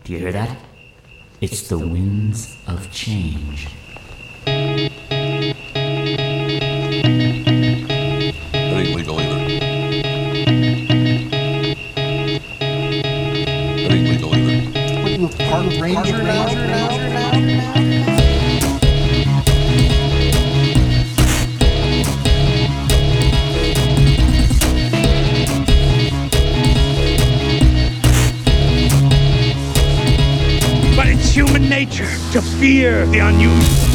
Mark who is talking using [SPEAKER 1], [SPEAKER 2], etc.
[SPEAKER 1] Do you hear that? It's the winds of change.
[SPEAKER 2] That ain't legal either. That ain't legal either.
[SPEAKER 3] What, you a park ranger now?
[SPEAKER 4] But it's human nature to fear the unusual.